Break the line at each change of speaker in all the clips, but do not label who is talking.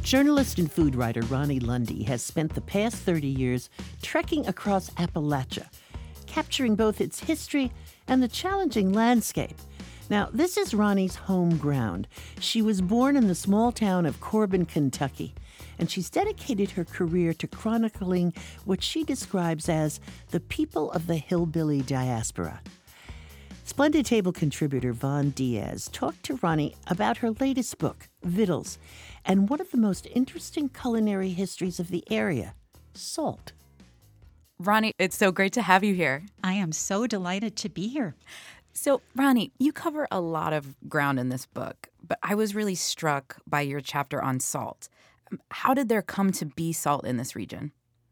Journalist and food writer Ronnie Lundy has spent the past 30 years trekking across Appalachia, capturing both its history and the challenging landscape. Now, this is Ronnie's home ground. She was born in the small town of Corbin, Kentucky, and she's dedicated her career to chronicling what she describes as the people of the hillbilly diaspora. Splendid Table contributor Vaughn Diaz talked to Ronnie about her latest book, Vittles, and one of the most interesting culinary histories of the area, salt.
Ronnie, it's so great to have you here.
I am so delighted to be here.
So, Ronnie, you cover a lot of ground in this book, but I was really struck by your chapter on salt. How did there come to be salt in this region?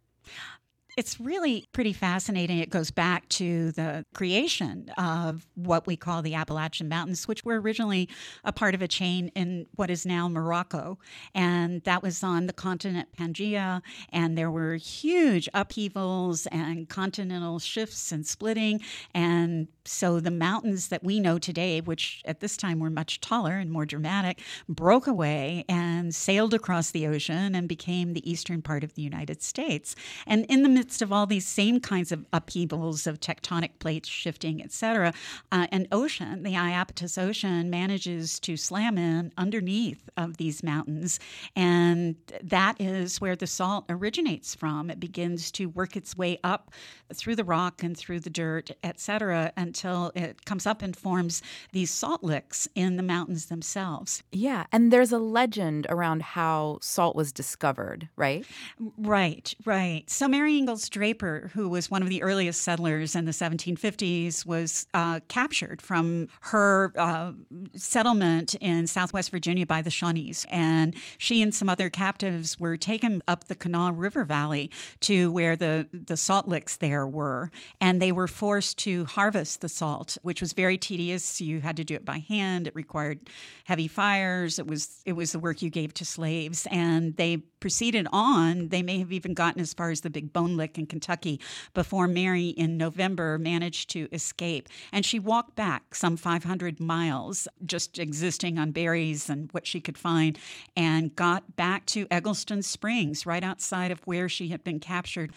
It's really pretty fascinating. It goes back to the creation of what we call the Appalachian Mountains, which were originally a part of a chain in what is now Morocco. And that was on the continent Pangaea. And there were huge upheavals and continental shifts and splitting. And so the mountains that we know today, which at this time were much taller and more dramatic, broke away and sailed across the ocean and became the eastern part of the United States. And in the midst of all these same kinds of upheavals of tectonic plates shifting, et cetera, an ocean, the Iapetus Ocean, manages to slam in underneath of these mountains. And that is where the salt originates from. It begins to work its way up through the rock and through the dirt, et cetera, until it comes up and forms these salt licks in the mountains themselves.
Yeah, and there's a legend around how salt was discovered, right?
Right. So Mary Ingalls Draper, who was one of the earliest settlers in the 1750s, was captured from her settlement in southwest Virginia by the Shawnees. And she and some other captives were taken up the Kanawha River Valley to where the salt licks there were. And they were forced to harvest the salt, which was very tedious. You had to do it by hand. It required heavy fires. It was the work you gave to slaves. And they proceeded on. They may have even gotten as far as the Big Bone Lick in Kentucky before Mary in November managed to escape. And she walked back some 500 miles, just existing on berries and what she could find, and got back to Eggleston Springs, right outside of where she had been captured.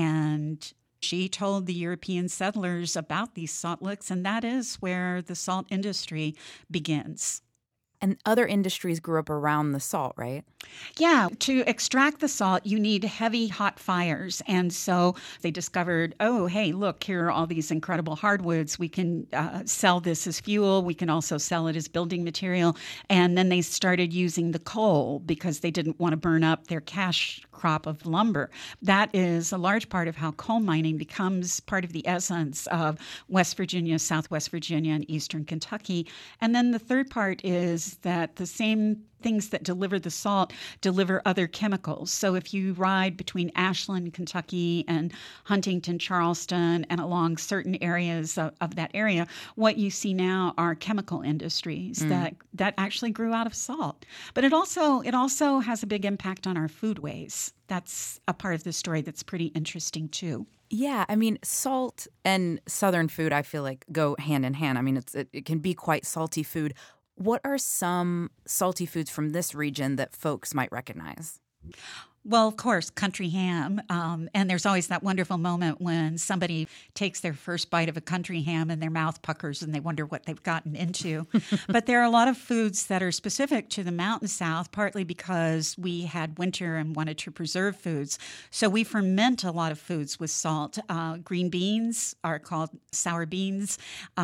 And she told the European settlers about these salt licks, and that is where the salt industry begins.
And other industries grew up around the salt, right?
Yeah, to extract the salt, you need heavy, hot fires. And so they discovered, oh, hey, look, here are all these incredible hardwoods. We can sell this as fuel. We can also sell it as building material. And then they started using the coal because they didn't want to burn up their cash crop of lumber. That is a large part of how coal mining becomes part of the essence of West Virginia, Southwest Virginia, and Eastern Kentucky. And then the third part is that the same things that deliver the salt deliver other chemicals. So if you ride between Ashland, Kentucky, and Huntington, Charleston, and along certain areas of that area, what you see now are chemical industries that actually grew out of salt. But it also has a big impact on our foodways. That's a part of the story that's pretty interesting too.
Yeah, I mean, salt and Southern food, I feel like, go hand in hand. I mean, it can be quite salty food. What are some salty foods from this region that folks might recognize?
Well, of course, country ham. And there's always that wonderful moment when somebody takes their first bite of a country ham and their mouth puckers and they wonder what they've gotten into. But there are a lot of foods that are specific to the Mountain South, partly because we had winter and wanted to preserve foods. So we ferment a lot of foods with salt. Green beans are called sour beans.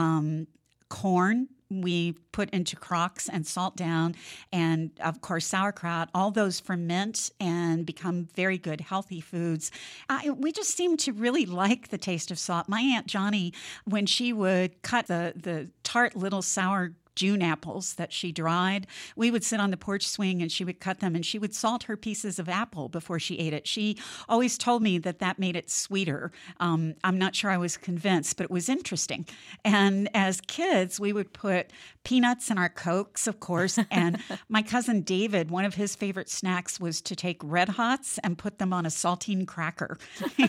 Corn we put into crocks and salt down, and of course sauerkraut. All those ferment and become very good, healthy foods. We just seem to really like the taste of salt. My Aunt Johnny, when she would cut the tart little sour June apples that she dried, we would sit on the porch swing and she would cut them and she would salt her pieces of apple before she ate it. She always told me that made it sweeter. I'm not sure I was convinced, but it was interesting. And as kids, we would put peanuts in our Cokes, of course. And my cousin David, one of his favorite snacks was to take Red Hots and put them on a saltine cracker.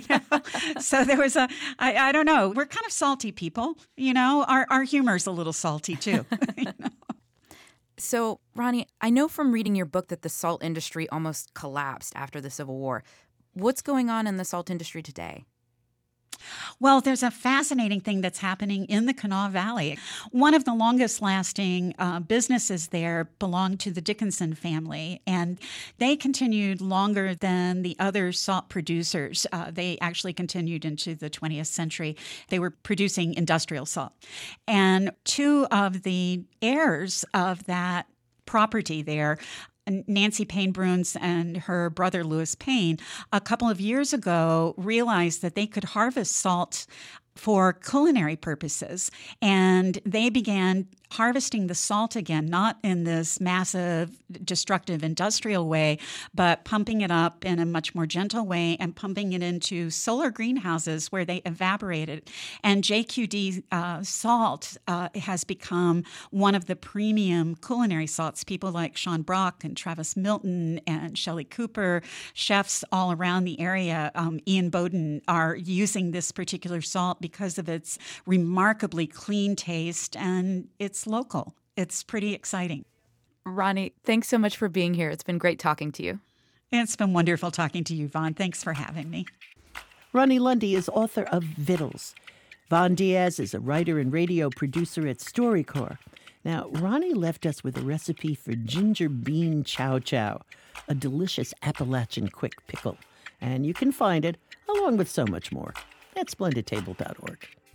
So there was I don't know, we're kind of salty people, our humor's a little salty too.
So, Ronnie, I know from reading your book that the salt industry almost collapsed after the Civil War. What's going on in the salt industry today?
Well, there's a fascinating thing that's happening in the Kanawha Valley. One of the longest lasting businesses there belonged to the Dickinson family, and they continued longer than the other salt producers. They actually continued into the 20th century. They were producing industrial salt. And two of the heirs of that property there, Nancy Payne Bruns and her brother Louis Payne, a couple of years ago realized that they could harvest salt for culinary purposes. And they began harvesting the salt again, not in this massive, destructive industrial way, but pumping it up in a much more gentle way and pumping it into solar greenhouses where they evaporate it. And JQD salt has become one of the premium culinary salts. People like Sean Brock and Travis Milton and Shelley Cooper, chefs all around the area, Ian Bowden, are using this particular salt because of its remarkably clean taste, and it's local. It's pretty exciting.
Ronnie, thanks so much for being here. It's been great talking to you.
It's been wonderful talking to you, Vaughn. Thanks for having me.
Ronnie Lundy is author of Vittles. Vaughn Diaz is a writer and radio producer at StoryCorps. Now, Ronnie left us with a recipe for ginger bean chow chow, a delicious Appalachian quick pickle. And you can find it, along with so much more, at splendidtable.org.